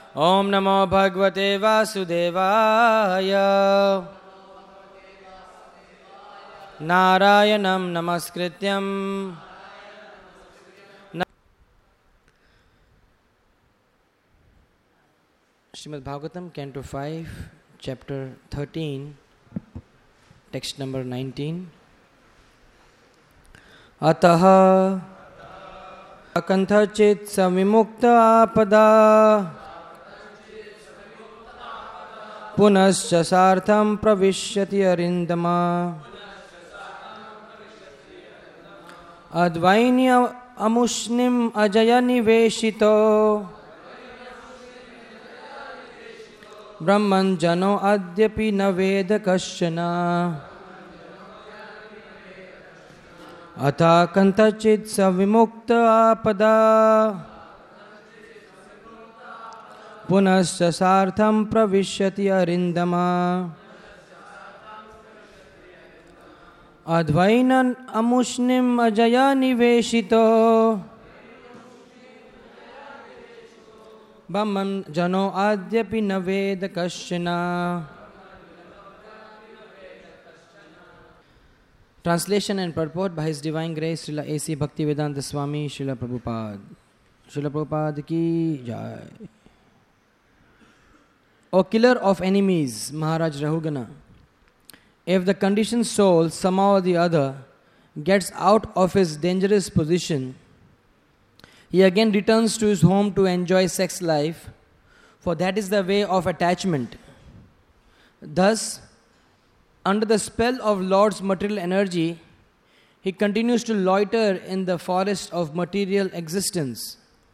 Om Namo Bhagavate Vasudevaya. Narayanam Namaskrityam. Srimad Bhagavatam, Canto 5, Chapter 13, Text number 19. Ataha akantachit samimukta apada punascha sartham pravishyati arindama advainya amushnim ajaya niveshito brahman jano adyapi naveda kasyana atha kantachit savimukta apada punascha sartham pravishyati arindama advainan amushnim ajaya niveshito brahman jano adyapi naveda kasyana. Translation and purport by His Divine Grace Srila A.C. Bhaktivedanta Swami Srila Prabhupada. Srila Prabhupada ki jai. O killer of enemies, Maharaj Rahugana, if the conditioned soul somehow or the other gets out of his dangerous position, he again returns to his home to enjoy sex life, for that is the way of attachment. Thus, under the spell of Lord's material energy, he continues to loiter in the forest of material existence.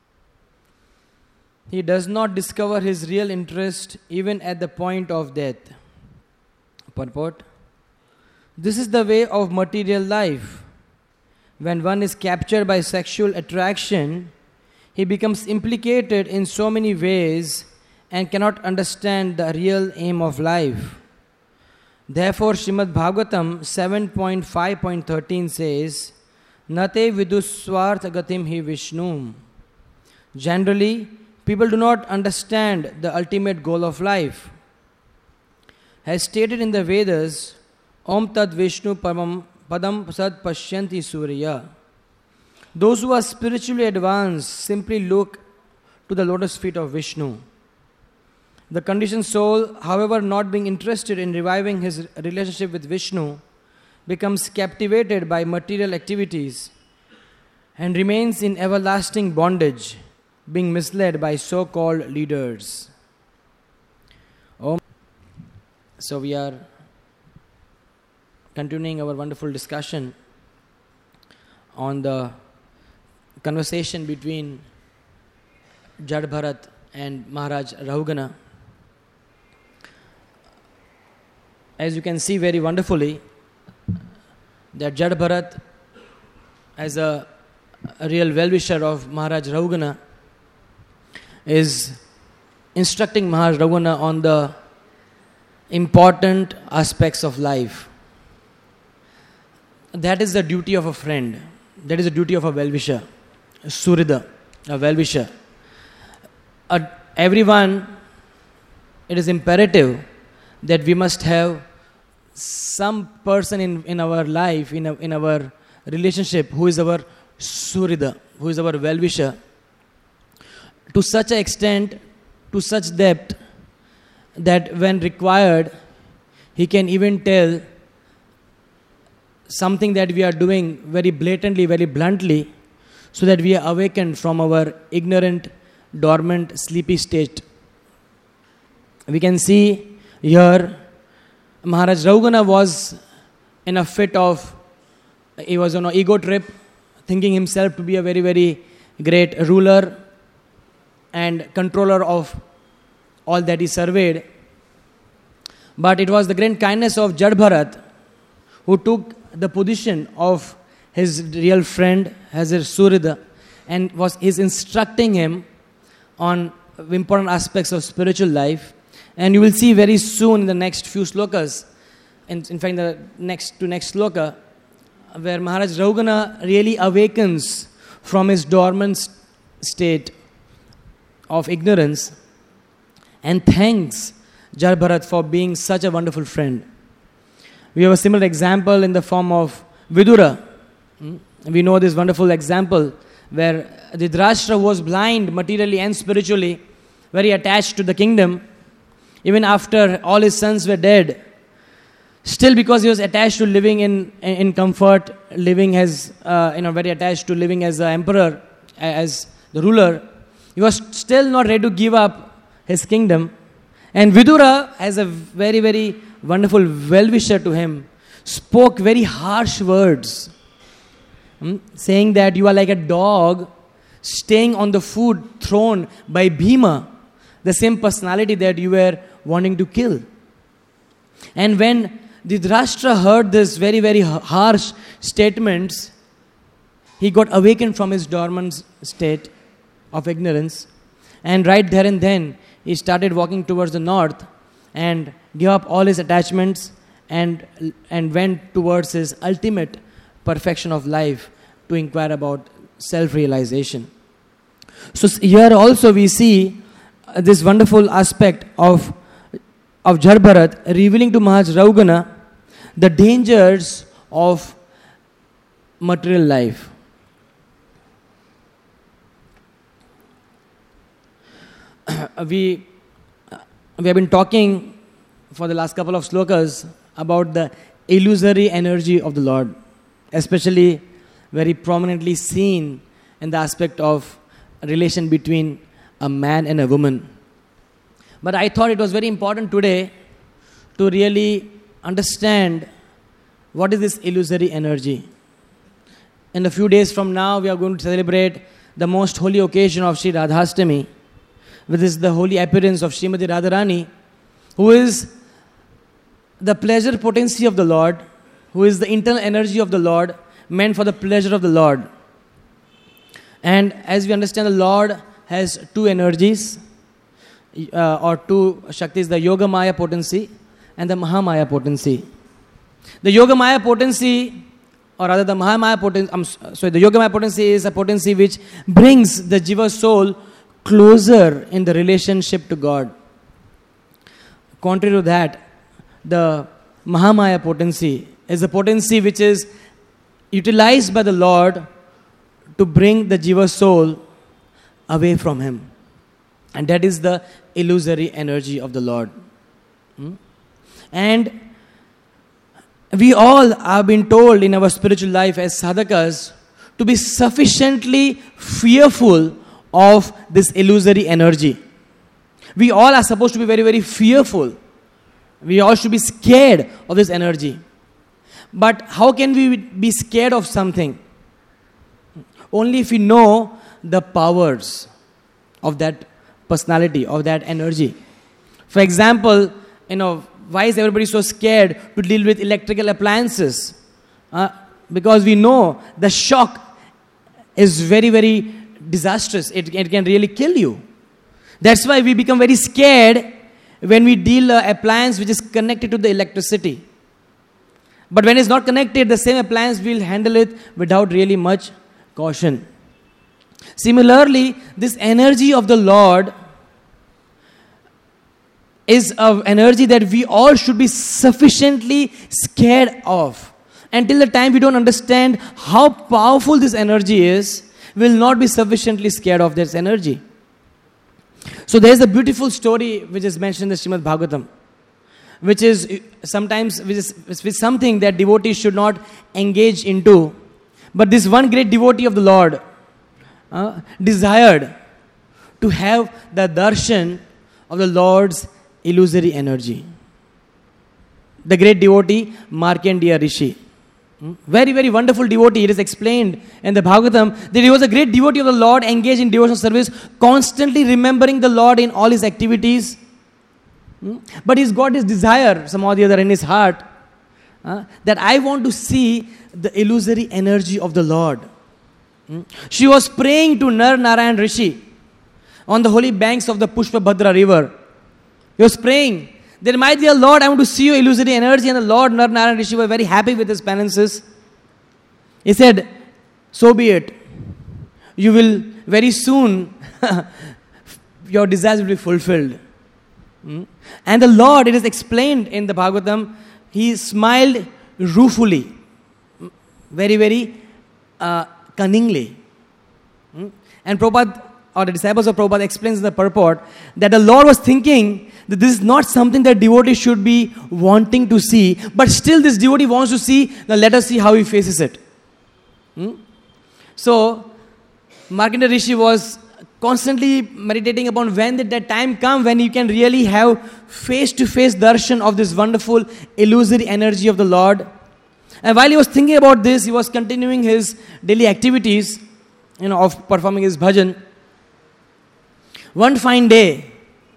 He does not discover his real interest even at the point of death. Purport: this is the way of material life. When one is captured by sexual attraction, he becomes implicated in so many ways and cannot understand the real aim of life. Therefore, Srimad Bhagavatam 7.5.13 says, Nate viduswartha gatim hi Vishnum. Generally, people do not understand the ultimate goal of life. As stated in the Vedas, Om Tad Vishnu Padam Sad Pashyanti Surya. Those who are spiritually advanced simply look to the lotus feet of Vishnu. The conditioned soul, however, not being interested in reviving his relationship with Vishnu, becomes captivated by material activities and remains in everlasting bondage, being misled by so-called leaders. So we are continuing our wonderful discussion on the conversation between Jad Bharat and Maharaj Rahugana. As you can see very wonderfully, that Jad Bharat, as a real well-wisher of Maharaj Rahugana, is instructing Maharaj Rahugana on the important aspects of life. That is the duty of a friend. That is the duty of a well-wisher, a Surida, a well-wisher. Everyone, it is imperative that we must have some person in our life, in our relationship, who is our Surida, who is our well-wisher, to such an extent, to such depth, that when required, he can even tell something that we are doing very blatantly, very bluntly, so that we are awakened from our ignorant, dormant, sleepy state. We can see here, Maharaj Rahugana was in a fit of, he was on an ego trip, thinking himself to be a very, very great ruler and controller of all that he surveyed. But it was the great kindness of Jad Bharat who took the position of his real friend, as a Surida, and is instructing him on important aspects of spiritual life. And you will see very soon in the next few slokas, in fact the next sloka, where Maharaj Rahugana really awakens from his dormant state of ignorance and thanks Jarbharat for being such a wonderful friend. We have a similar example in the form of Vidura. We know this wonderful example where Dhritarashtra was blind materially and spiritually, very attached to the kingdom, even after all his sons were dead. Still, because he was attached to living in comfort, living as very attached to living as the emperor, as the ruler, he was still not ready to give up his kingdom. And Vidura, as a very, very wonderful well-wisher to him, spoke very harsh words, saying that you are like a dog staying on the food thrown by Bhima, the same personality that you were wanting to kill. And when Dhritarashtra heard this very, very harsh statements, he got awakened from his dormant state of ignorance. And right there and then, he started walking towards the north and gave up all his attachments and went towards his ultimate perfection of life to inquire about self-realization. So here also we see this wonderful aspect of Jarbharat revealing to Maharaj Raghugana the dangers of material life. We have been talking for the last couple of slokas about the illusory energy of the Lord, especially very prominently seen in the aspect of a relation between a man and a woman. But I thought it was very important today to really understand what is this illusory energy. In a few days from now, we are going to celebrate the most holy occasion of Sri Radhastami, which is the holy appearance of Srimati Radharani, who is the pleasure potency of the Lord, who is the internal energy of the Lord, meant for the pleasure of the Lord. And as we understand, the Lord has two energies, or two Shaktis, the Yoga Maya potency and the Mahamaya potency. The Yoga Maya potency, or rather the Mahamaya potency, the Yoga Maya potency is a potency which brings the Jiva soul closer in the relationship to God. Contrary to that, the Mahamaya potency is a potency which is utilized by the Lord to bring the Jiva soul away from Him. And that is the illusory energy of the Lord. And we all have been told in our spiritual life as sadhakas to be sufficiently fearful of this illusory energy. We all are supposed to be very, very fearful. We all should be scared of this energy. But how can we be scared of something? Only if we know the powers of that personality, of that energy. For example, why is everybody so scared to deal with electrical appliances? Because we know the shock is very, very disastrous. It can really kill you. That's why we become very scared when we deal an appliance which is connected to the electricity. But when it's not connected, the same appliance will handle it without really much caution. Similarly, this energy of the Lord is an energy that we all should be sufficiently scared of. Until the time we don't understand how powerful this energy is, we will not be sufficiently scared of this energy. So there is a beautiful story which is mentioned in the Srimad Bhagavatam, which is sometimes something that devotees should not engage into. But this one great devotee of the Lord desired to have the darshan of the Lord's illusory energy. The great devotee Markandeya Rishi. Very, very wonderful devotee. It is explained in the Bhagavatam that he was a great devotee of the Lord, engaged in devotional service, constantly remembering the Lord in all his activities. But he's got this desire, some or the other, in his heart, that I want to see the illusory energy of the Lord. She was praying to Nar Narayan Rishi on the holy banks of the Pushpabhadra river. He was praying that, my dear Lord, I want to see your illusory energy. And the Lord Nar Narayan Rishi was very happy with his penances. He said, so be it. You will very soon, your desires will be fulfilled. And the Lord, it is explained in the Bhagavatam, He smiled ruefully, very, very cunningly. And Prabhupada, or the disciples of Prabhupada, explains in the purport that the Lord was thinking that this is not something that devotee should be wanting to see, but still this devotee wants to see. Now let us see how he faces it. So Markandeya Rishi was constantly meditating upon when did that time come when you can really have face-to-face darshan of this wonderful illusory energy of the Lord. And while he was thinking about this, he was continuing his daily activities, of performing his bhajan. One fine day,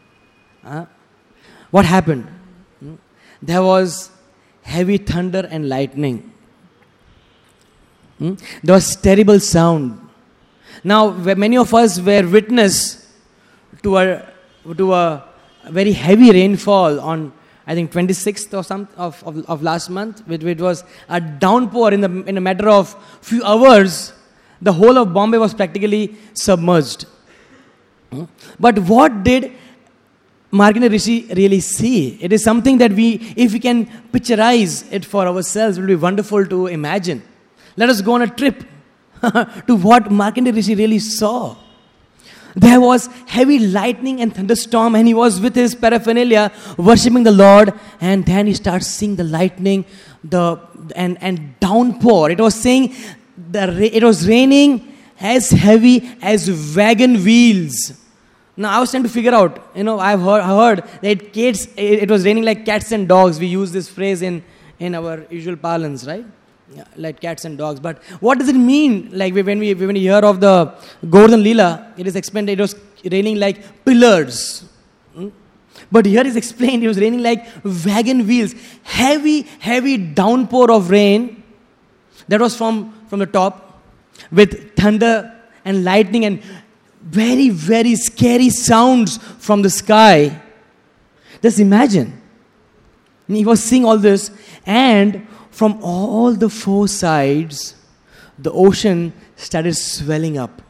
what happened? There was heavy thunder and lightning. There was terrible sound. Now, many of us were witness to a very heavy rainfall on, I think, 26th or something of last month. It was a downpour in a matter of few hours. The whole of Bombay was practically submerged. But what did Markandeya Rishi really see? It is something that if we can picturize it for ourselves, it will be wonderful to imagine. Let us go on a trip to what Markandeya Rishi really saw. There was heavy lightning and thunderstorm, and he was with his paraphernalia worshipping the Lord, and then he starts seeing the lightning, and downpour. It was saying it was raining as heavy as wagon wheels. Now I was trying to figure out, I've heard that it was raining like cats and dogs. We use this phrase in our usual parlance, right? Yeah, like cats and dogs. But what does it mean? Like when we hear of the Govardhan Leela, it is explained that it was raining like pillars. But here is explained it was raining like wagon wheels. Heavy, heavy downpour of rain that was from the top, with thunder and lightning and very, very scary sounds from the sky. Just imagine. He was seeing all this, and from all the four sides, the ocean started swelling up.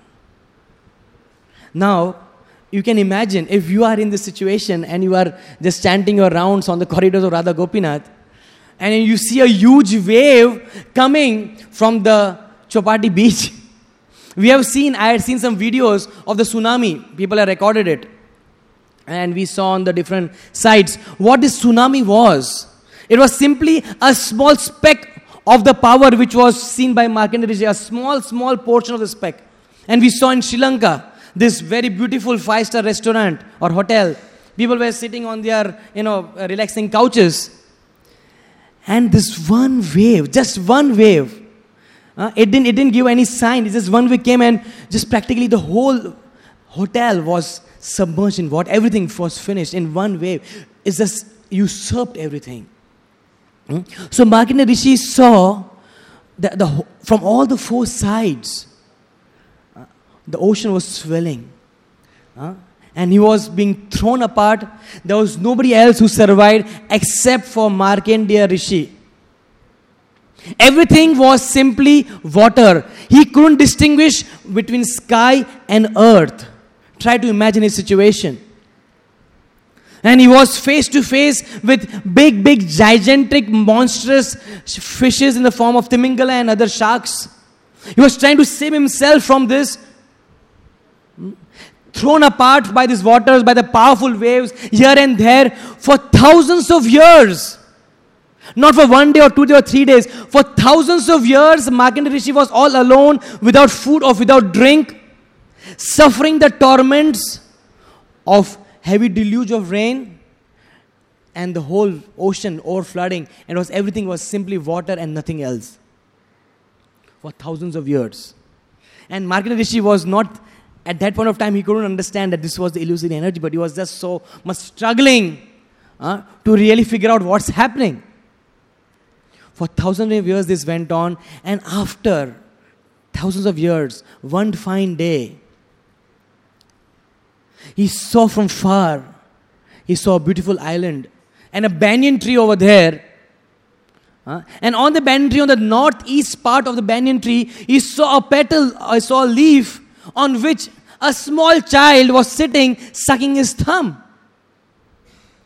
Now, you can imagine if you are in this situation and you are just chanting your rounds on the corridors of Radha Gopinath, and you see a huge wave coming from the Chopati beach. I had seen some videos of the tsunami. People have recorded it. And we saw on the different sites what this tsunami was. It was simply a small speck of the power which was seen by Markandeya Rishi, a small portion of the speck. And we saw in Sri Lanka this very beautiful 5-star restaurant or hotel. People were sitting on their, relaxing couches. And this one wave, just one wave, it didn't give any sign. It just one wave came, and just practically the whole hotel was submerged in water. Everything was finished in one wave. It just usurped everything. So Markandeya Rishi saw from all the four sides, the ocean was swelling. And he was being thrown apart. There was nobody else who survived except for Markandeya Rishi. Everything was simply water. He couldn't distinguish between sky and earth. Try to imagine his situation. And he was face to face with big, gigantic, monstrous fishes in the form of Timingala and other sharks. He was trying to save himself from this. Thrown apart by these waters, by the powerful waves here and there for thousands of years. Not for 1 day or 2 days or 3 days. For thousands of years, Markandeya Rishi was all alone, without food or without drink, suffering the torments of heavy deluge of rain and the whole ocean overflooding. And everything was simply water and nothing else. For thousands of years. And Markandeya Rishi was not, at that point of time, he couldn't understand that this was the illusory energy, but he was just so much struggling to really figure out what's happening. For thousands of years this went on, and after thousands of years, one fine day, he saw from far, he saw a beautiful island and a banyan tree over there. And on the banyan tree, on the northeast part of the banyan tree, he saw a leaf on which a small child was sitting, sucking his thumb.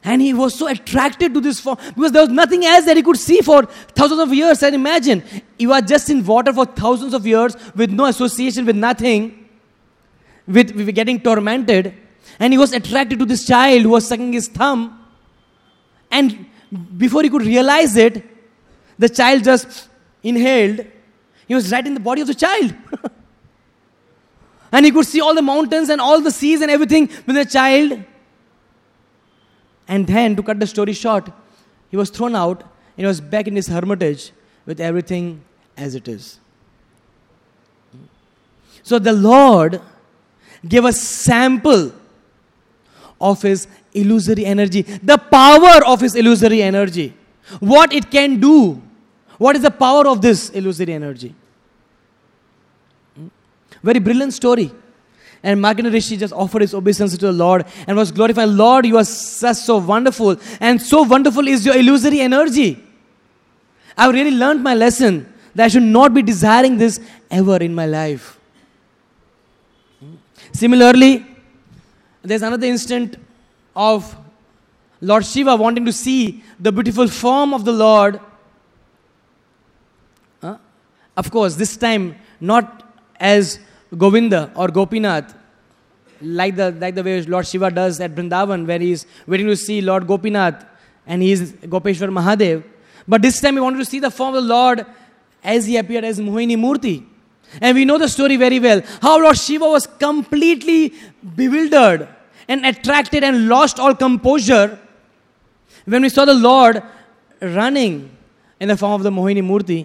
And he was so attracted to this form because there was nothing else that he could see for thousands of years. And imagine, you are just in water for thousands of years with no association, with nothing, with getting tormented. And he was attracted to this child who was sucking his thumb. And before he could realize it, the child just inhaled. He was right in the body of the child. And he could see all the mountains and all the seas and everything with the child. And then, to cut the story short, he was thrown out and he was back in his hermitage with everything as it is. So the Lord gave a sample of his illusory energy, the power of his illusory energy, what it can do. What is the power of this illusory energy? Very brilliant story. And Markandeya Rishi just offered his obeisance to the Lord and was glorified. Lord, you are so wonderful. And so wonderful is your illusory energy. I've really learned my lesson that I should not be desiring this ever in my life. Similarly, there's another instant of Lord Shiva wanting to see the beautiful form of the Lord. Of course, this time not as Govinda or Gopinath, like the way Lord Shiva does at Vrindavan, where he is waiting to see Lord Gopinath and he is Gopeshwar Mahadev. But this time he wanted to see the form of the Lord as he appeared as Mohini Murti. And we know the story very well. How Lord Shiva was completely bewildered and attracted and lost all composure when we saw the Lord running in the form of the Mohini Murti.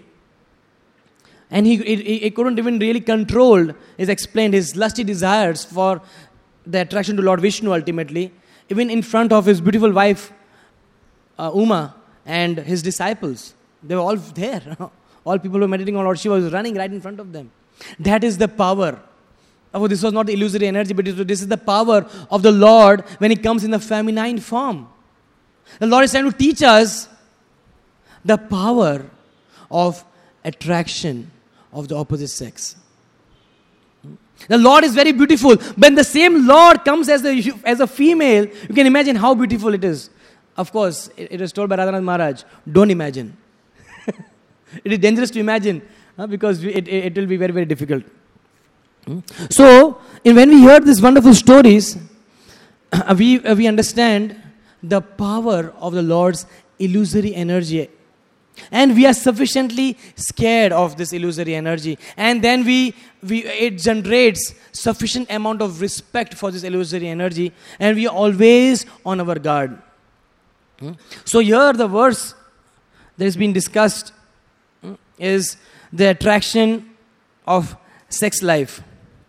And he couldn't even really control, is explained, his lusty desires for the attraction to Lord Vishnu ultimately, even in front of his beautiful wife, Uma, and his disciples. They were all there. All people who were meditating on Lord Shiva was running right in front of them. That is the power. Oh, this was not the illusory energy, but this is the power of the Lord when he comes in the feminine form. The Lord is trying to teach us the power of attraction of the opposite sex. The Lord is very beautiful. When the same Lord comes as a female, you can imagine how beautiful it is. Of course, it is told by Radhanath Maharaj, don't imagine. It is dangerous to imagine because it will be very, very difficult. So, when we hear these wonderful stories, we understand the power of the Lord's illusory energy. And we are sufficiently scared of this illusory energy. And then it generates sufficient amount of respect for this illusory energy. And we are always on our guard. So here the verse that has been discussed is the attraction of sex life.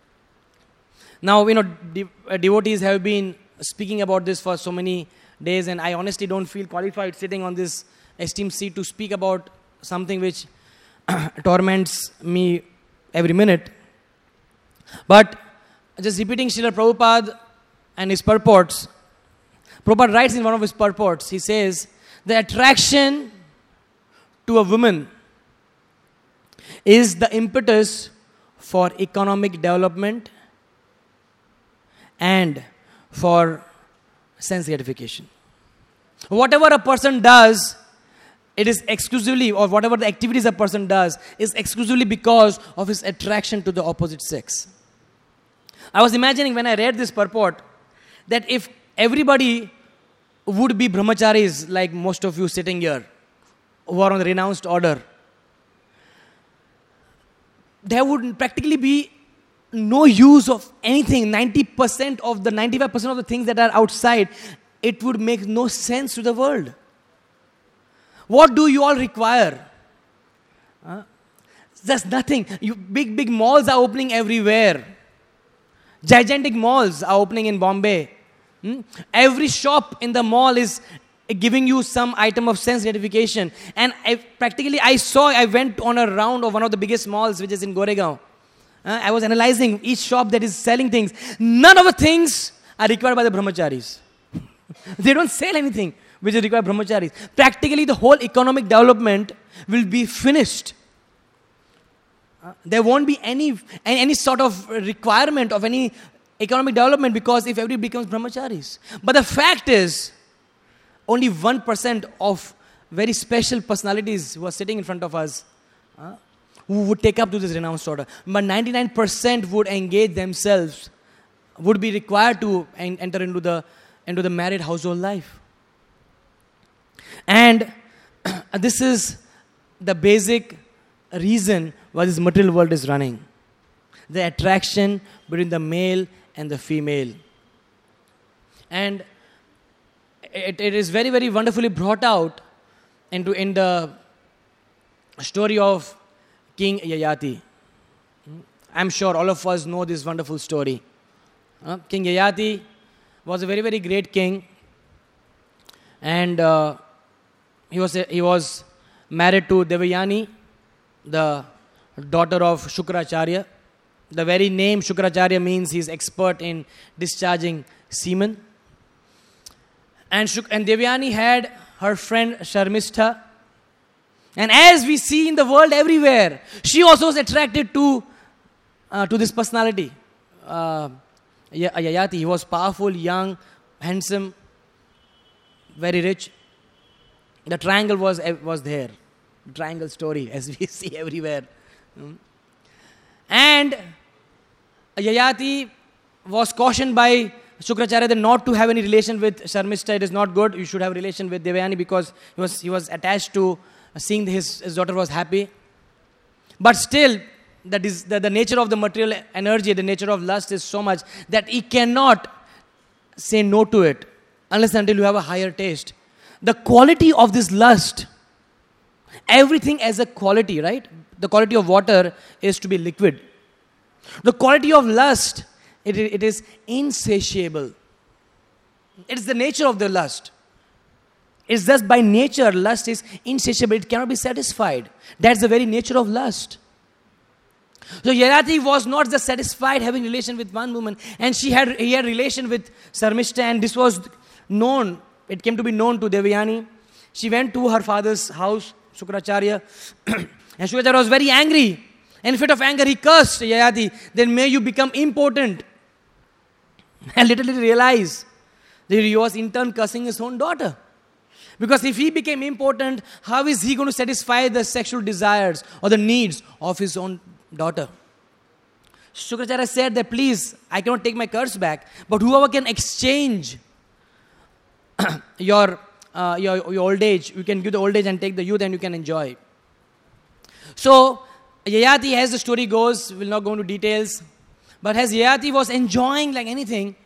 Now, devotees have been speaking about this for so many days, and I honestly don't feel qualified sitting on this esteemed seat to speak about something which torments me every minute. But just repeating Srila Prabhupada and his purports, Prabhupada writes in one of his purports, he says, the attraction to a woman is the impetus for economic development and for sense gratification. Whatever a person does, it is exclusively, or whatever the activities a person does, is exclusively because of his attraction to the opposite sex. I was imagining when I read this purport that if everybody would be brahmacharis like most of you sitting here, who are on the renounced order, there would practically be no use of anything. 95% of the things that are outside, it would make no sense to the world. What do you all require? There's nothing. Big malls are opening everywhere. Gigantic malls are opening in Bombay. Every shop in the mall is giving you some item of sense gratification. And I went on a round of one of the biggest malls, which is in Goregaon. I was analyzing each shop that is selling things. None of the things are required by the brahmacharis. They don't sell anything which is required by brahmacharis. Practically the whole economic development will be finished. There won't be any sort of requirement of any economic development because if everybody becomes brahmacharis. But the fact is only 1% of very special personalities who are sitting in front of us who would take up to this renounced order. But 99% would engage themselves, would be required to enter into the married household life. And this is the basic reason why this material world is running. The attraction between the male and the female. And it is very, very wonderfully brought out in the story of King Yayati. I'm sure all of us know this wonderful story. King Yayati was a very, very great king. And he was married to Devayani, the daughter of Shukracharya. The very name Shukracharya means he's expert in discharging semen. And Devayani had her friend Sharmistha. And as we see in the world everywhere, she also was attracted to this personality. Yayati, he was powerful, young, handsome, very rich. The triangle was there. Triangle story, as we see everywhere. And Yayati was cautioned by Shukracharya not to have any relation with Sharmistha. It is not good. You should have relation with Devayani because he was attached to seeing his daughter was happy. But still, the nature of the material energy, the nature of lust is so much that he cannot say no to it unless until you have a higher taste. The quality of this lust, everything as a quality, right? The quality of water is to be liquid. The quality of lust, it is insatiable. It is the nature of the lust. It's just by nature, lust is insatiable. It cannot be satisfied. That's the very nature of lust. So Yayati was not just satisfied having relation with one woman, and he had relation with Sharmistha, and this was known. It came to be known to Devayani. She went to her father's house, Shukracharya, and Shukracharya was very angry. In fit of anger, he cursed Yayati. Then may you become impotent. And little did he realize that he was in turn cursing his own daughter. Because if he became impotent, how is he going to satisfy the sexual desires or the needs of his own daughter? Shukracharya said that please, I cannot take my curse back, but whoever can exchange your old age, you can give the old age and take the youth and you can enjoy. So, Yayati, as the story goes, will not go into details, but as Yayati was enjoying like anything,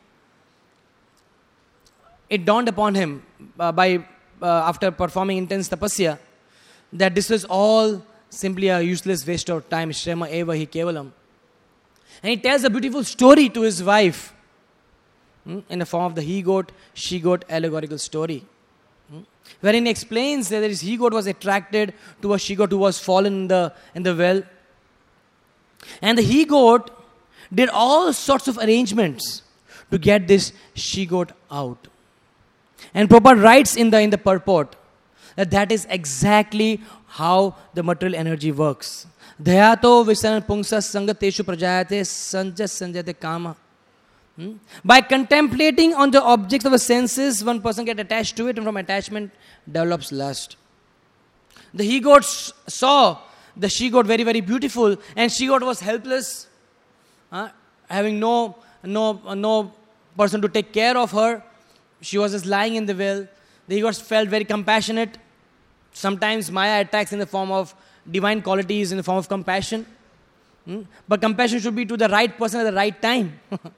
it dawned upon him after performing intense tapasya that this was all simply a useless waste of time. Shrema eva hi kevalam. And he tells a beautiful story to his wife in the form of the he-goat, she-goat allegorical story. Wherein he explains that his he-goat was attracted to a she-goat who was fallen in the well. And the he-goat did all sorts of arrangements to get this she-goat out. And Prabhupada writes in the purport that is exactly how the material energy works. Dhayato visaran pungsas sangateshu prajayate sanjas sanjate kama. By contemplating on the objects of the senses, one person gets attached to it, and from attachment develops lust. The he-goat saw the she-goat very, very beautiful, and she-goat was helpless, having no person to take care of her. She was just lying in the well. The he-goat felt very compassionate. Sometimes Maya attacks in the form of divine qualities, in the form of compassion. But compassion should be to the right person at the right time.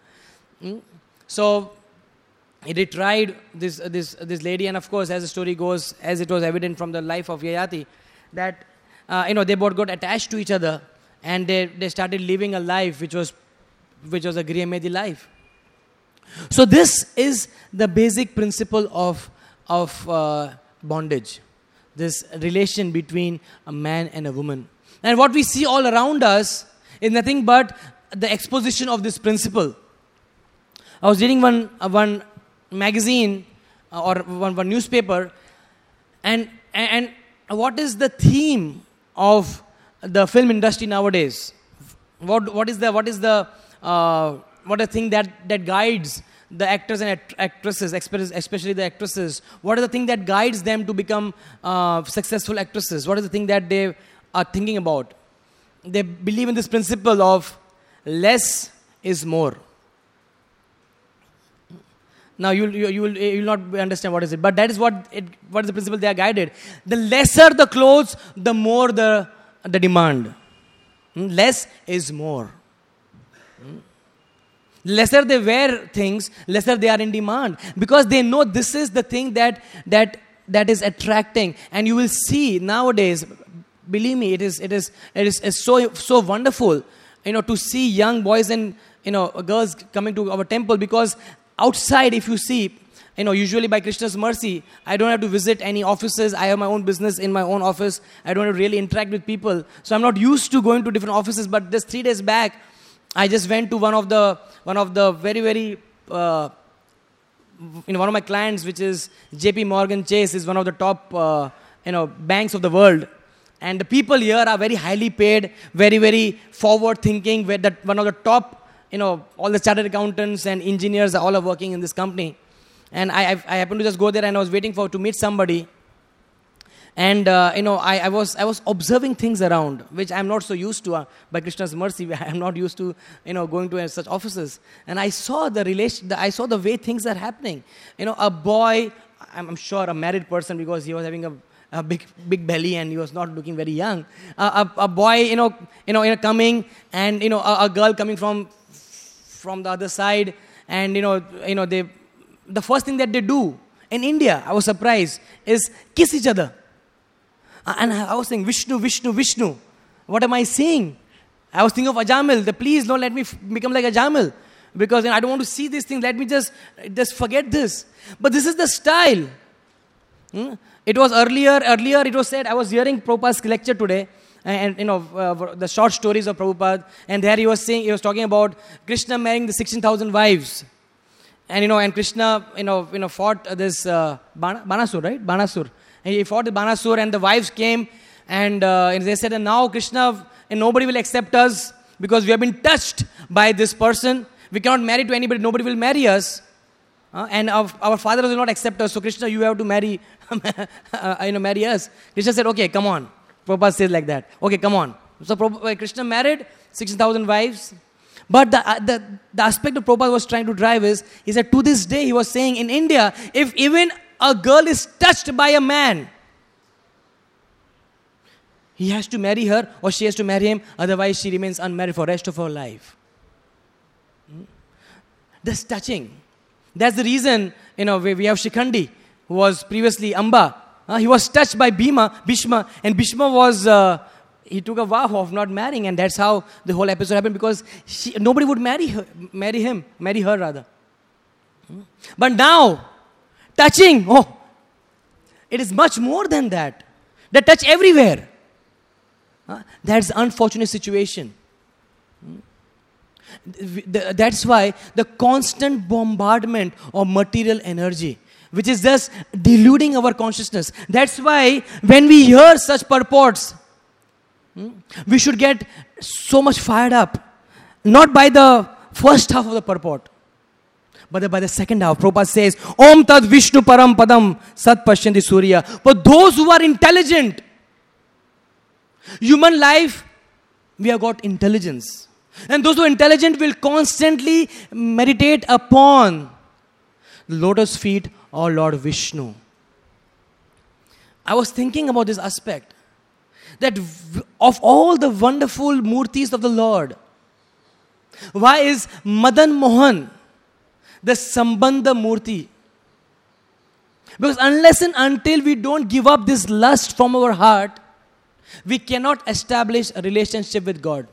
So he tried this lady, and of course, as the story goes, as it was evident from the life of Yayati, that they both got attached to each other, and they started living a life which was a Grihemedi life. So this is the basic principle of bondage, this relation between a man and a woman. And what we see all around us is nothing but the exposition of this principle. I was reading one magazine or one newspaper, and what is the theme of the film industry nowadays? What is the thing that guides the actors and actresses, especially the actresses, what is the thing that guides them to become successful actresses? What is the thing that they are thinking about? They believe in this principle of less is more. Now you will not understand what is it, but that is what is the principle they are guided. The lesser the clothes, the more the demand. Less is more. Lesser they wear things, lesser they are in demand, because they know this is the thing that is attracting. And you will see nowadays, believe me, it is so wonderful, to see young boys and girls coming to our temple, because outside, if you see, usually by Krishna's mercy, I don't have to visit any offices. I have my own business in my own office. I don't have to really interact with people. So I'm not used to going to different offices. But just 3 days back, I just went to one of the very, very, one of my clients, which is JP Morgan Chase, is one of the top, banks of the world. And the people here are very highly paid, very, very forward thinking, where that one of the top, all the chartered accountants and engineers all are working in this company. And I happened to just go there, and I was waiting to meet somebody. And, I was observing things around, which I'm not so used to. By Krishna's mercy, I'm not used to, going to such offices. And I saw the way things are happening. A boy, I'm sure a married person, because he was having a big belly and he was not looking very young. A boy, coming, and, a girl coming from the other side. And, the first thing that they do in India, I was surprised, is kiss each other. And I was saying, Vishnu, Vishnu, Vishnu. What am I saying? I was thinking of Ajamil. Please don't let me become like Ajamil. Because I don't want to see these things. Let me just forget this. But this is the style. It was earlier it was said, I was hearing Prabhupada's lecture today. And, the short stories of Prabhupada. And there he was talking about Krishna marrying the 16,000 wives. And, and Krishna, fought this Banasur, right? Banasur. And he fought the Banasur, and the wives came, and they said, and now Krishna, and nobody will accept us because we have been touched by this person. We cannot marry to anybody. Nobody will marry us. And our father will not accept us. So Krishna, you have to marry, marry us. Krishna said, okay, come on. Prabhupada says like that. Okay, come on. So Krishna married 16,000 wives. But the aspect of Prabhupada was trying to drive is, he said, to this day, he was saying, in India, if even a girl is touched by a man, he has to marry her or she has to marry him, otherwise she remains unmarried for the rest of her life. This touching. That's the reason, we have Shikhandi, who was previously Amba. He was touched by Bhishma, and Bhishma was, he took a vow of not marrying, and that's how the whole episode happened, because nobody would marry her rather. But now, touching, it is much more than that. They touch everywhere. That's an unfortunate situation. That's why the constant bombardment of material energy, which is just deluding our consciousness. That's why when we hear such purports, we should get so much fired up. Not by the first half of the purport, but by the second half. Prabhupada says, Om Tad Vishnu Param Padam Sat Pashyanti Surya. For those who are intelligent, human life, we have got intelligence. And those who are intelligent will constantly meditate upon the lotus feet of Lord Vishnu. I was thinking about this aspect, that of all the wonderful murtis of the Lord, why is Madan Mohan the Sambandha Murti? Because unless and until we don't give up this lust from our heart, we cannot establish a relationship with God.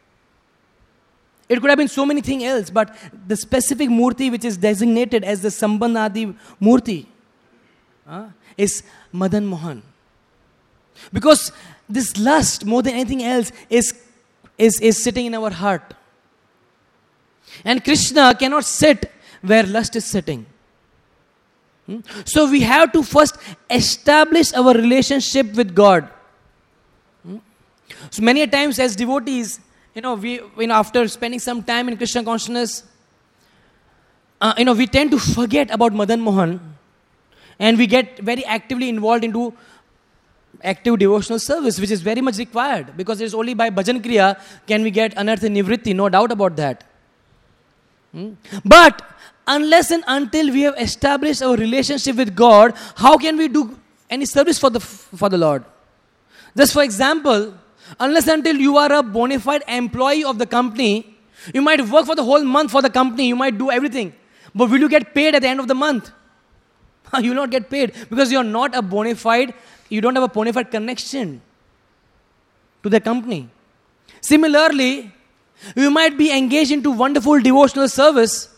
It could have been so many things else, but the specific Murti which is designated as the Sambandhadi Murti is Madan Mohan. Because this lust, more than anything else, is sitting in our heart. And Krishna cannot sit where lust is sitting. So we have to first establish our relationship with God. So many times as devotees, we after spending some time in Krishna consciousness, we tend to forget about Madan Mohan, and we get very actively involved into active devotional service, which is very much required, because it is only by bhajan kriya can we get anartha nivritti, no doubt about that. But unless and until we have established our relationship with God, how can we do any service for the Lord? Just for example, unless until you are a bona fide employee of the company, you might work for the whole month for the company, you might do everything, but will you get paid at the end of the month? You will not get paid, because you are not a bona fide, you don't have a bona fide connection to the company. Similarly, you might be engaged into wonderful devotional service,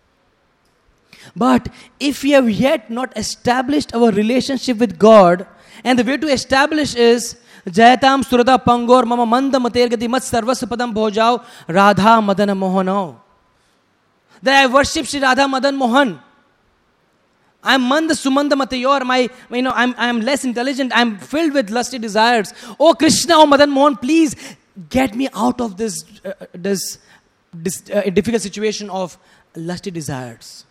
but if we have yet not established our relationship with God, and the way to establish is Jayatam Surata Pangor Mama Manda Matergati Mat Sarvasya Padam Bhojao Radha Madana Mohanao. That I worship Shri Radha Madan Mohan. I am Manda Sumanda Matayor. I am less intelligent. I am filled with lusty desires. Oh Krishna, oh Madan Mohan, please get me out of this difficult situation of lusty desires.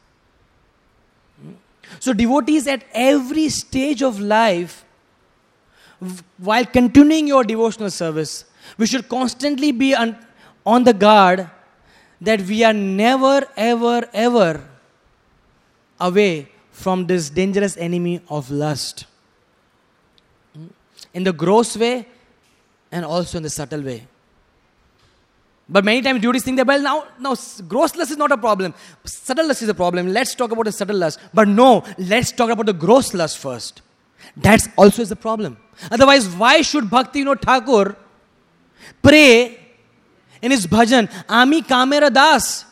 So devotees at every stage of life, while continuing your devotional service, we should constantly be on the guard that we are never, ever, ever away from this dangerous enemy of lust. In the gross way and also in the subtle way. But many times devotees think that, well, now gross lust is not a problem. Subtle lust is a problem. Let's talk about the subtle lust. But no, let's talk about the gross lust first. That also is the problem. Otherwise, why should Bhakti Vinod Thakur pray in his bhajan, Ami Kamera Das?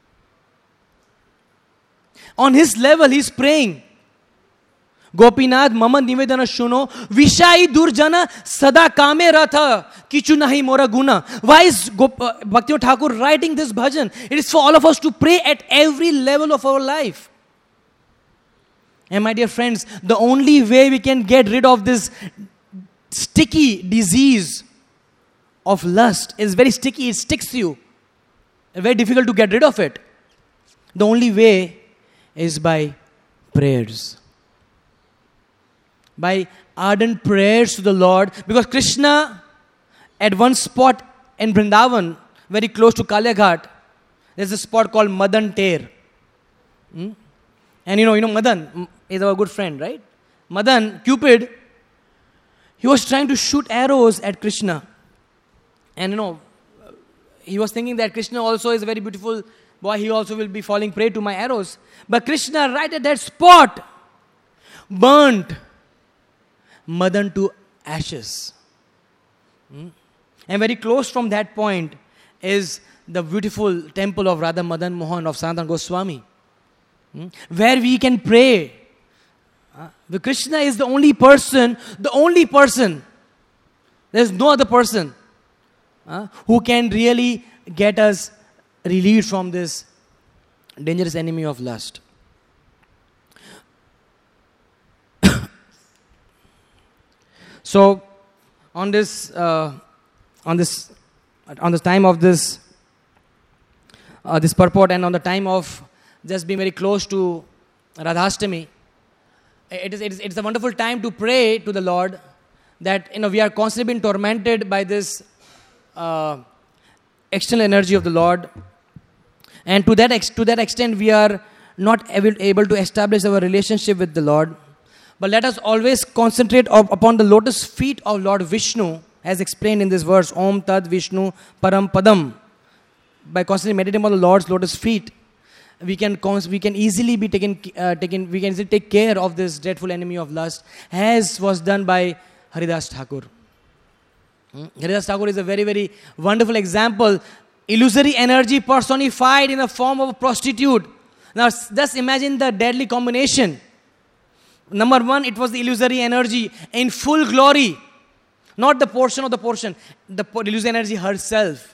On his level, he is praying, Gopinath Mama Nivedana Shuno, Vishai Durjana Sada Kame Ratha Kichu Nahi Mora Guna. Why is Bhakti Vinod Thakur writing this bhajan? It is for all of us to pray at every level of our life. And my dear friends, the only way we can get rid of this sticky disease of lust is very sticky, it sticks you. Very difficult to get rid of it. The only way is by prayers. By ardent prayers to the Lord. Because Krishna, at one spot in Vrindavan, very close to Kalyaghat, there's a spot called Madan Ter. And you know Madan is our good friend, right? Madan, Cupid, he was trying to shoot arrows at Krishna. And he was thinking that Krishna also is a very beautiful boy, he also will be falling prey to my arrows. But Krishna, right at that spot, burnt Madan to ashes. And very close from that point is the beautiful temple of Radha Madan Mohan of Sanatana Goswami, where we can pray. The Krishna is the only person, there's no other person who can really get us relieved from this dangerous enemy of lust. So, on the time of this purport, and on the time of just being very close to Radhashtami, it's a wonderful time to pray to the Lord that we are constantly being tormented by this external energy of the Lord, and to that extent we are not able to establish our relationship with the Lord. But let us always concentrate upon the lotus feet of Lord Vishnu, as explained in this verse, Om Tad Vishnu Param Padam. By constantly meditating on the Lord's lotus feet, we can easily be take care of this dreadful enemy of lust, as was done by Haridas Thakur. Haridas Thakur is a very, very wonderful example. Illusory energy personified in the form of a prostitute. Now, just imagine the deadly combination. Number one, it was the illusory energy in full glory. Not the portion of the portion. The illusory energy herself.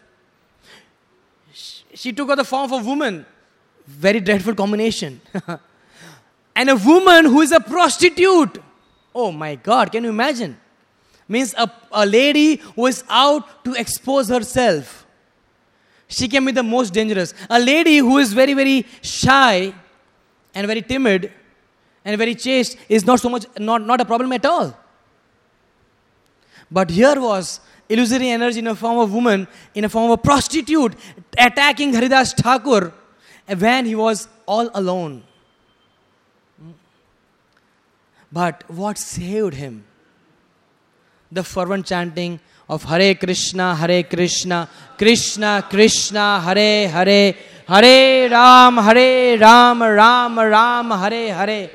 She took on the form of a woman. Very dreadful combination. And a woman who is a prostitute. Oh my God, can you imagine? Means a lady who is out to expose herself. she can be the most dangerous. A lady who is very, very shy and very timid and very chaste is not a problem at all. But here was illusory energy in a form of woman, in a form of a prostitute, attacking Haridas Thakur when he was all alone. But what saved him? The fervent chanting of Hare Krishna, Krishna Krishna, Hare Hare, Hare Ram, Ram Ram, Hare Hare.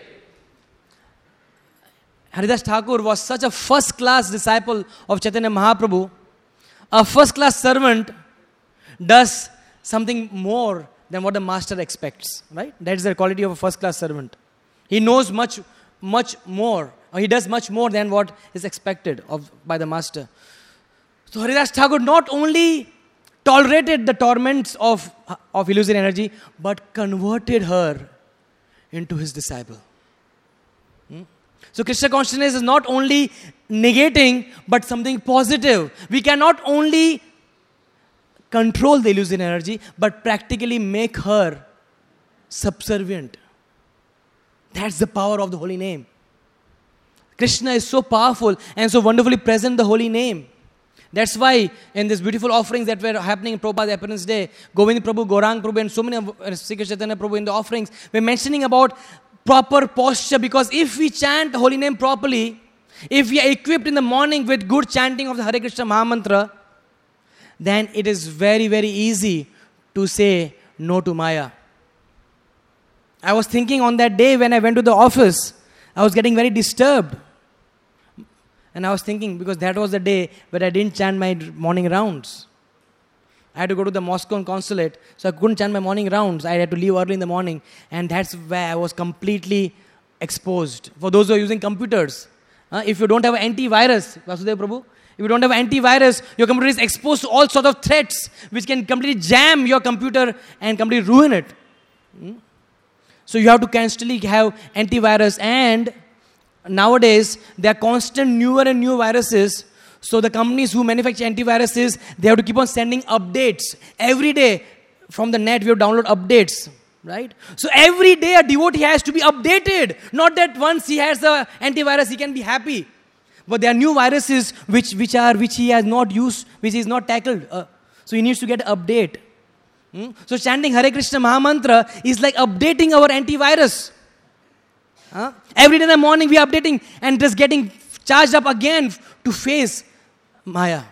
Haridas Thakur was such a first-class disciple of Chaitanya Mahaprabhu. A first-class servant does something more than what the master expects, right? That is the quality of a first-class servant. He knows much more, or he does much more than what is expected by the master. So Haridas Thakur not only tolerated the torments of illusory energy, but converted her into his disciple. So Krishna consciousness is not only negating, but something positive. We cannot only control the illusory energy, but practically make her subservient. That's the power of the holy name. Krishna is so powerful and so wonderfully present in the holy name. That's why in these beautiful offerings that were happening in Prabhupada's Appearance Day, Govind Prabhu, Gaurang Prabhu and so many of Sri Krishna Chaitanya Prabhu in the offerings, we're mentioning about proper posture, because if we chant the holy name properly, if we are equipped in the morning with good chanting of the Hare Krishna Mahamantra, then it is very, very easy to say no to Maya. I was thinking on that day when I went to the office, I was getting very disturbed. And I was thinking, because that was the day where I didn't chant my morning rounds. I had to go to the Moscow consulate, so I couldn't chant my morning rounds. I had to leave early in the morning, and that's where I was completely exposed. For those who are using computers, if you don't have an antivirus, Vasudev Prabhu, if you don't have an antivirus, your computer is exposed to all sorts of threats which can completely jam your computer and completely ruin it. So you have to constantly have antivirus, and nowadays there are constant newer and new viruses. So the companies who manufacture antiviruses, they have to keep on sending updates. Every day from the net we have to download updates, right? So every day a devotee has to be updated. Not that once he has the antivirus he can be happy. But there are new viruses which he has not used, which is not tackled. So he needs to get an update. So chanting Hare Krishna Mahamantra is like updating our antivirus. Every day in the morning we are updating and just getting charged up again to face Maya.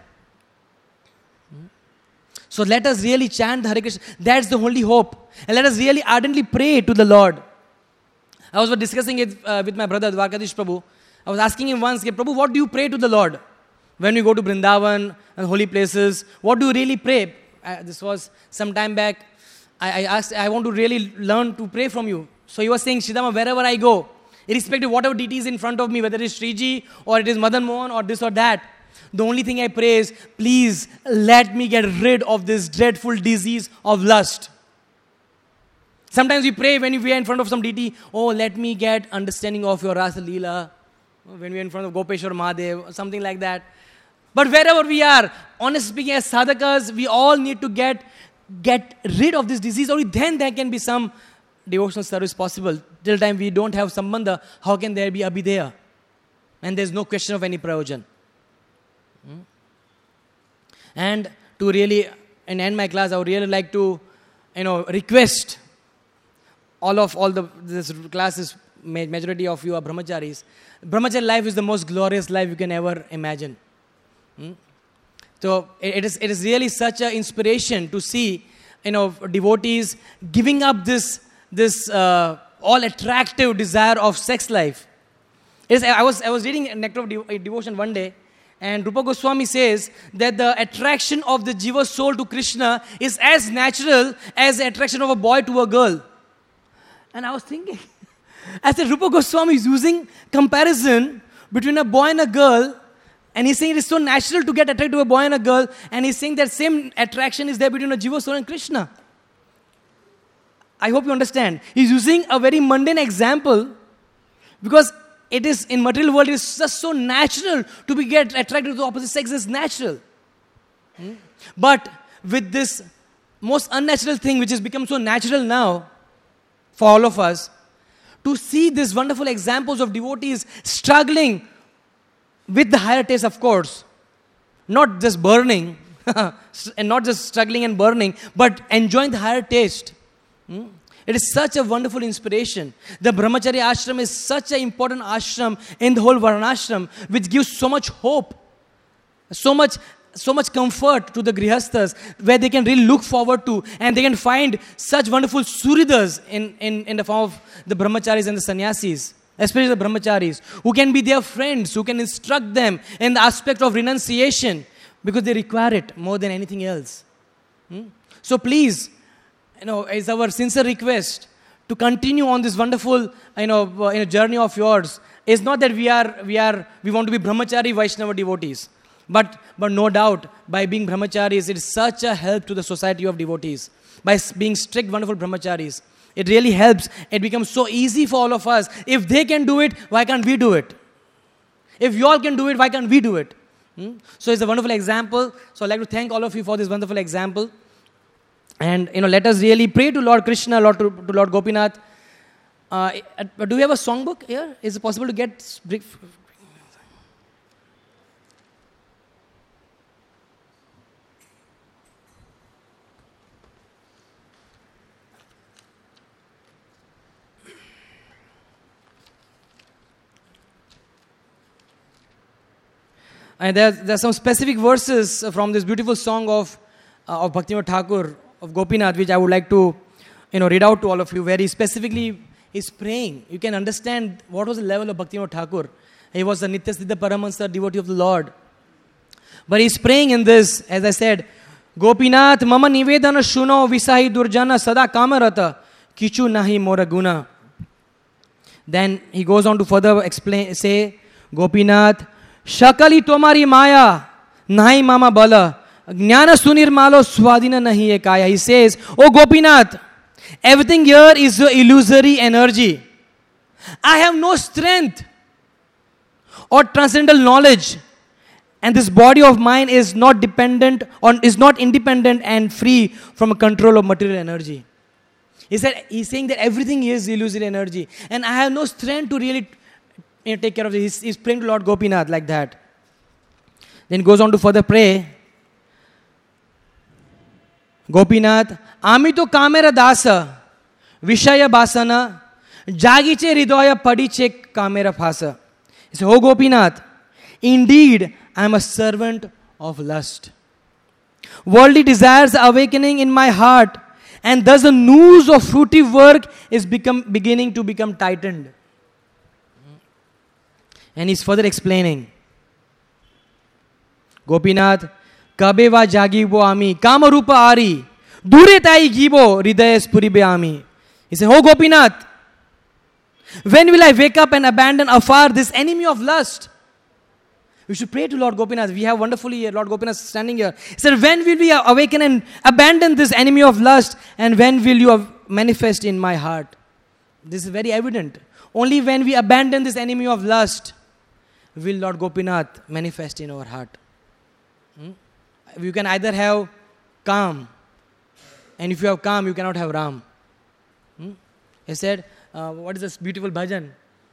So let us really chant Hare Krishna. That's the only hope. And let us really ardently pray to the Lord. I was discussing it with my brother Dwarkadish Prabhu. I was asking him once, Prabhu, what do you pray to the Lord? When we go to Vrindavan and holy places, what do you really pray? This was some time back. I asked, I want to really learn to pray from you. So he was saying, Shridhama, wherever I go, irrespective of whatever deity is in front of me, whether it is Sriji or it is Madan Mohan or this or that, the only thing I pray is, please let me get rid of this dreadful disease of lust. Sometimes we pray when we are in front of some deity, oh, let me get understanding of your Rasa Leela. When we are in front of Gopeshwar Mahadev, something like that. But wherever we are, honestly speaking, as sadhakas, we all need to get rid of this disease. Only then there can be some devotional service possible. Till time we don't have sambandha, how can there be abhideya? And there's no question of any prayojan. And to really end my class, I would really like to, request this class is majority of you are brahmacharis. Brahmachari life is the most glorious life you can ever imagine. So it is really such an inspiration to see, devotees giving up this all attractive desire of sex life. I was reading Nectar of Devotion one day, and Rupa Goswami says that the attraction of the jiva soul to Krishna is as natural as the attraction of a boy to a girl. And I was thinking, I said, Rupa Goswami is using comparison between a boy and a girl, and he's saying it is so natural to get attracted to a boy and a girl, and he's saying that same attraction is there between a jiva soul and Krishna. I hope you understand. He's using a very mundane example because it is, in material world, it is just so natural to get attracted to the opposite sex. It's natural. But with this most unnatural thing which has become so natural now for all of us, to see these wonderful examples of devotees struggling with the higher taste, of course, not just burning, and not just struggling and burning, but enjoying the higher taste. It is such a wonderful inspiration. The Brahmacharya ashram is such an important ashram in the whole Varnashram, which gives so much hope, so much comfort to the grihasthas, where they can really look forward to, and they can find such wonderful suridas in the form of the brahmacharis and the sannyasis, especially the brahmacharis, who can be their friends, who can instruct them in the aspect of renunciation, because they require it more than anything else. So please, it's our sincere request to continue on this wonderful, journey of yours. It's not that we want to be brahmachari Vaishnava devotees, but no doubt, by being brahmacharis, it is such a help to the society of devotees. By being strict, wonderful brahmacharis, it really helps. It becomes so easy for all of us. If they can do it, why can't we do it? If you all can do it, why can't we do it? So it's a wonderful example. So I'd like to thank all of you for this wonderful example. And let us really pray to Lord Krishna, to Lord Gopinath. Do we have a songbook here? Is it possible to get? And there's some specific verses from this beautiful song of Bhaktivinoda Thakur, of Gopinath, which I would like to, read out to all of you, where he specifically is praying. You can understand what was the level of Bhaktivinoda Thakur. He was a Nityasiddha Paramahansa devotee of the Lord. But he's praying in this, as I said, Gopinath mama nivedana shuno visahi durjana sada kamarata kichu nahi mora guna. Then he goes on to further say, Gopinath, Shakali tomari maya, nahi mama bala, jnana sunir malo swadina nahi ekaya. He says, Oh Gopinath, everything here is illusory energy. I have no strength or transcendental knowledge, and this body of mine is not independent and free from control of material energy. He's saying that everything is illusory energy, and I have no strength to really take care of it. He's praying to Lord Gopinath like that. Then goes on to further pray. Gopinath, Ami to kamera dasa, Vishaya basana, Jagiche hridaya padiche kamera phasa. He says, Oh Gopinath, indeed I am a servant of lust. Worldly desires are awakening in my heart, and thus the noose of fruitive work is beginning to become tightened. And he's further explaining. Gopinath, kabe va jagibo ami, kamarupa ari, dure tai gibo, hridaya spuribe ami. He said, Oh Gopinath, when will I wake up and abandon afar this enemy of lust? We should pray to Lord Gopinath. We have wonderfully here, Lord Gopinath standing here. He said, when will we awaken and abandon this enemy of lust, and when will you manifest in my heart? This is very evident. Only when we abandon this enemy of lust will Lord Gopinath manifest in our heart. You can either have calm, and if you have calm, you cannot have Ram. He said, what is this beautiful bhajan?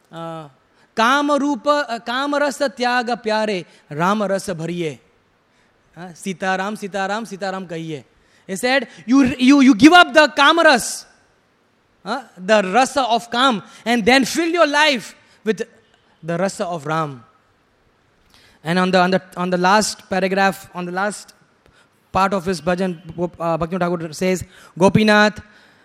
काम रस त्याग प्यारे राम रस भरिए सीताराम सीताराम सीताराम कहिए. He said, you give up the kamaras, the rasa of Kam, and then fill your life with the rasa of Ram. And on the last paragraph, on the last part of his bhajan, Bhaktivinoda Thakur says, Gopinath,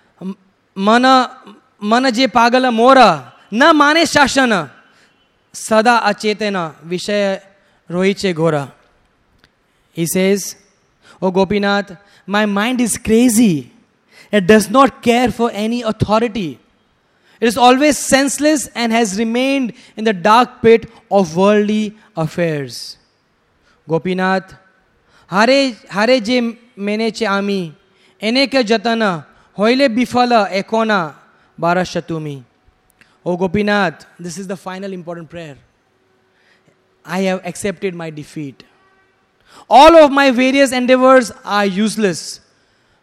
mana je pagala mora, na mane shashana, sada achetena vishaya rohiche ghora. He says, Oh Gopinath, my mind is crazy. It does not care for any authority. It is always senseless and has remained in the dark pit of worldly affairs. Gopinath, hare je mene che ami, eneke jatana, hoile bifala ekona barashatumi. Oh Gopinath, this is the final important prayer. I have accepted my defeat. All of my various endeavors are useless.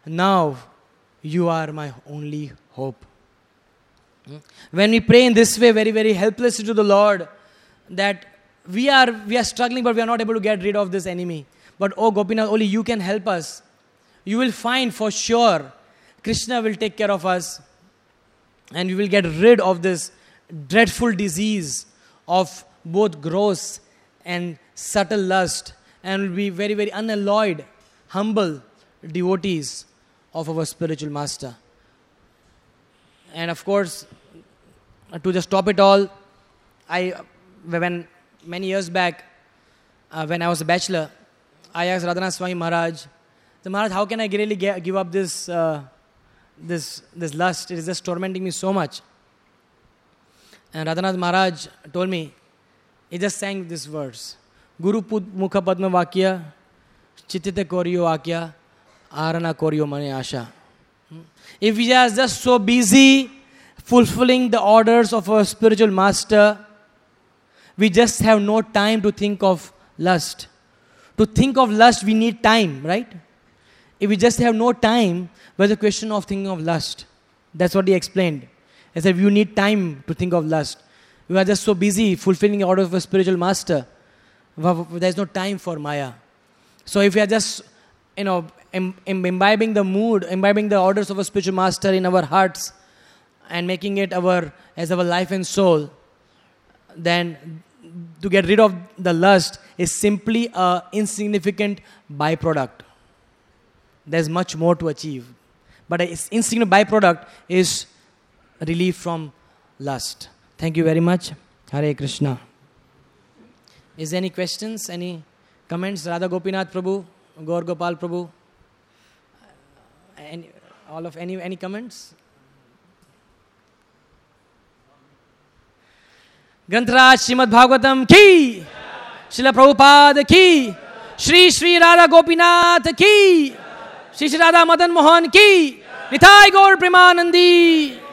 now you are my only hope. When we pray in this way, very, very helplessly to the Lord, that we are struggling, but we are not able to get rid of this enemy. But oh Gopinath, only you can help us. You will find for sure Krishna will take care of us, and we will get rid of this dreadful disease of both gross and subtle lust, and will be very, very unalloyed, humble devotees of our spiritual master. And of course, to just top it all, when many years back, when I was a bachelor, I asked Radhanath Swami Maharaj, so Maharaj, how can I really give up this lust? It is just tormenting me so much. And Radhanath Maharaj told me, he just sang this verse, Guru Mukha Padma Vakya, Chittite Koryo Vakya, Arana Koryo Mane Asha. If we are just so busy fulfilling the orders of our spiritual master, we just have no time to think of lust. To think of lust, we need time, right? If we just have no time, where's the question of thinking of lust? That's what he explained. He said, you need time to think of lust. We are just so busy fulfilling the orders of a spiritual master. There's no time for Maya. So if we are just, imbibing the orders of a spiritual master in our hearts and making it as our life and soul, then to get rid of the lust is simply an insignificant byproduct. There's much more to achieve. But an insignificant byproduct is relief from lust. Thank you very much. Hare Krishna. Is there any questions, any comments? Radha Gopinath Prabhu, Gaur Gopal Prabhu? Any comments? Grantaraj Srimad Bhagavatam ki, Srila Prabhupada ki, Shri Shri Radha Gopinath ki, Shri Shri Radha Madan Mohan ki, Nithai Gaur Premanandi.